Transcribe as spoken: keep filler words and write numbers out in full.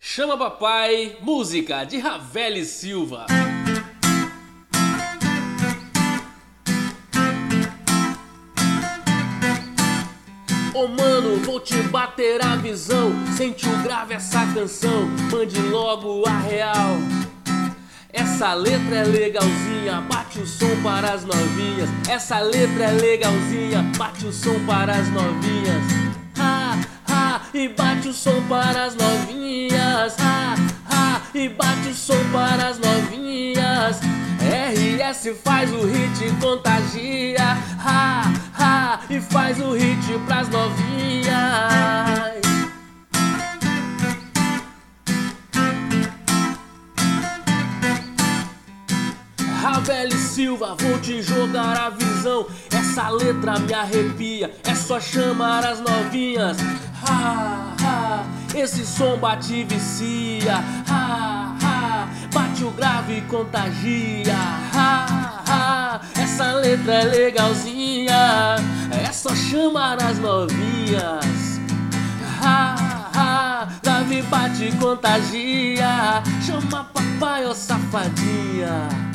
Chama Papai, música de Ravel e Silva. Ô mano, vou te bater a visão. Sente o grave essa canção, mande logo a real. Essa letra é legalzinha, bate o som para as novinhas. Essa letra é legalzinha, bate o som para as novinhas. Ha, ha, e bate o som para as novinhas. Ha, ha, e bate o som para as novinhas. R S faz o hit, contagia. Ha, ha, e faz o hit pras novinhas. Ravel e Silva, vou te jogar a visão. Essa letra me arrepia, é só chamar as novinhas. Ha, ha, esse som bate e vicia. Ha, ha, bate o grave e contagia. Ha, ha, essa letra é legalzinha, é só chamar as novinhas. Ha, ha, grave bate e contagia. Chama papai, ô safadinha.